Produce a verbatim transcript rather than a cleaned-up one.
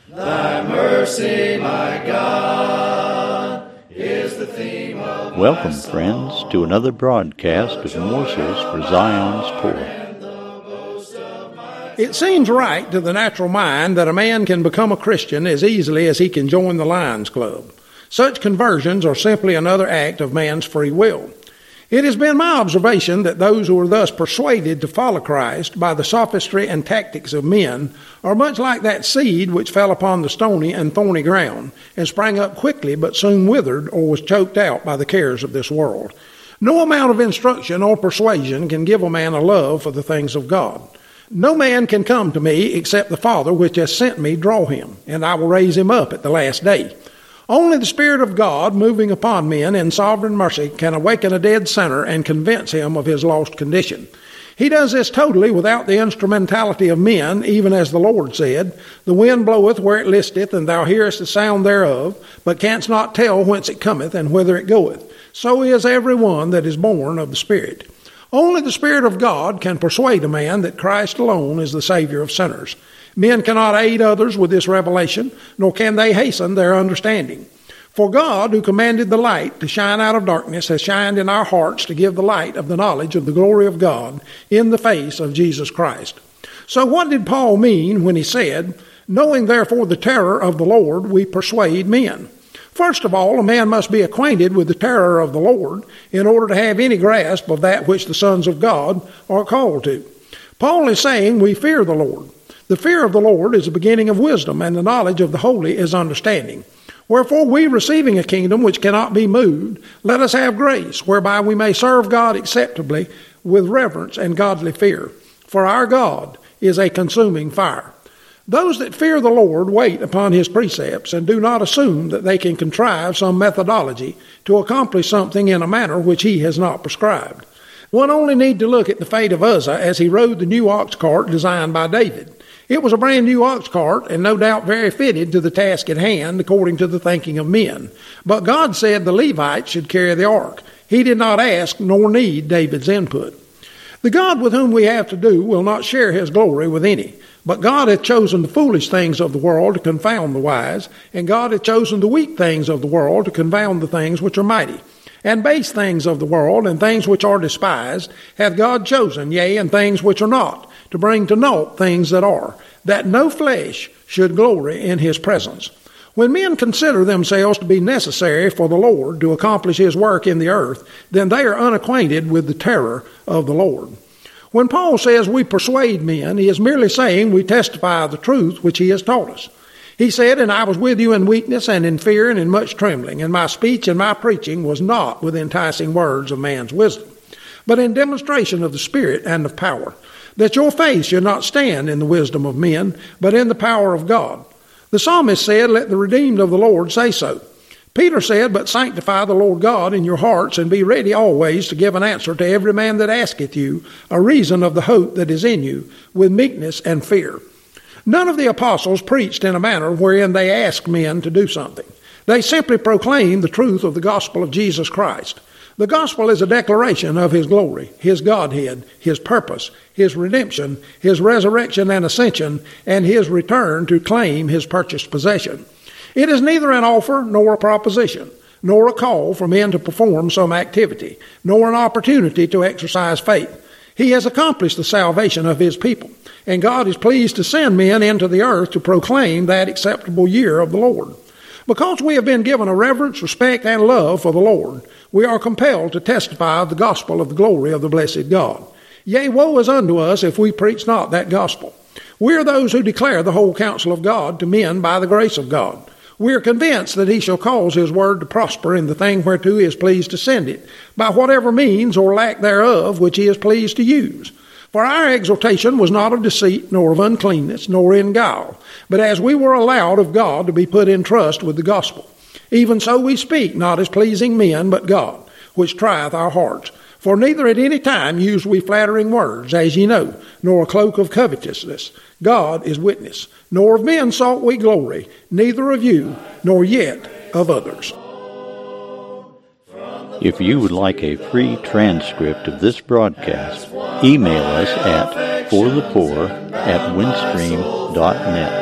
Thy mercy, my God, is the theme of Welcome, friends, to another broadcast of Morsels for Zion's Poor. It seems right to the natural mind that a man can become a Christian as easily as he can join the Lions Club. Such conversions are simply another act of man's free will. It has been my observation that those who are thus persuaded to follow Christ by the sophistry and tactics of men are much like that seed which fell upon the stony and thorny ground, and sprang up quickly but soon withered or was choked out by the cares of this world. No amount of instruction or persuasion can give a man a love for the things of God. No man can come to me except the Father which has sent me draw him, and I will raise him up at the last day. Only the Spirit of God, moving upon men in sovereign mercy, can awaken a dead sinner and convince him of his lost condition. He does this totally without the instrumentality of men, even as the Lord said, "The wind bloweth where it listeth, and thou hearest the sound thereof, but canst not tell whence it cometh and whither it goeth. So is every one that is born of the Spirit." Only the Spirit of God can persuade a man that Christ alone is the Savior of sinners. Men cannot aid others with this revelation, nor can they hasten their understanding. For God, who commanded the light to shine out of darkness, has shined in our hearts to give the light of the knowledge of the glory of God in the face of Jesus Christ. So what did Paul mean when he said, "Knowing therefore the terror of the Lord, we persuade men"? First of all, a man must be acquainted with the terror of the Lord in order to have any grasp of that which the sons of God are called to. Paul is saying we fear the Lord. The fear of the Lord is the beginning of wisdom, and the knowledge of the holy is understanding. Wherefore we, receiving a kingdom which cannot be moved, let us have grace, whereby we may serve God acceptably with reverence and godly fear. For our God is a consuming fire. Those that fear the Lord wait upon his precepts, and do not assume that they can contrive some methodology to accomplish something in a manner which he has not prescribed. One only need to look at the fate of Uzzah as he rode the new ox cart designed by David. It was a brand new ox cart, and no doubt very fitted to the task at hand, according to the thinking of men. But God said the Levites should carry the ark. He did not ask nor need David's input. The God with whom we have to do will not share his glory with any. But God hath chosen the foolish things of the world to confound the wise, and God hath chosen the weak things of the world to confound the things which are mighty. And base things of the world, and things which are despised, hath God chosen, yea, and things which are not, to bring to naught things that are, that no flesh should glory in his presence. When men consider themselves to be necessary for the Lord to accomplish his work in the earth, then they are unacquainted with the terror of the Lord. When Paul says we persuade men, he is merely saying we testify the truth which he has taught us. He said, "And I was with you in weakness and in fear and in much trembling, and my speech and my preaching was not with enticing words of man's wisdom, but in demonstration of the Spirit and of power, that your faith should not stand in the wisdom of men, but in the power of God." The psalmist said, "Let the redeemed of the Lord say so." Peter said, "But sanctify the Lord God in your hearts, and be ready always to give an answer to every man that asketh you a reason of the hope that is in you, with meekness and fear." None of the apostles preached in a manner wherein they asked men to do something. They simply proclaimed the truth of the gospel of Jesus Christ. The gospel is a declaration of his glory, his Godhead, his purpose, his redemption, his resurrection and ascension, and his return to claim his purchased possession. It is neither an offer nor a proposition, nor a call for men to perform some activity, nor an opportunity to exercise faith. He has accomplished the salvation of his people, and God is pleased to send men into the earth to proclaim that acceptable year of the Lord. Because we have been given a reverence, respect, and love for the Lord, we are compelled to testify of the gospel of the glory of the blessed God. Yea, woe is unto us if we preach not that gospel. We are those who declare the whole counsel of God to men by the grace of God. We are convinced that he shall cause his word to prosper in the thing whereto he is pleased to send it, by whatever means or lack thereof which he is pleased to use. For our exhortation was not of deceit, nor of uncleanness, nor in guile, but as we were allowed of God to be put in trust with the gospel. Even so we speak, not as pleasing men, but God, which trieth our hearts. For neither at any time used we flattering words, as ye know, nor a cloak of covetousness. God is witness. Nor of men sought we glory, neither of you, nor yet of others. If you would like a free transcript of this broadcast, email us at forthepoor at windstream dot net.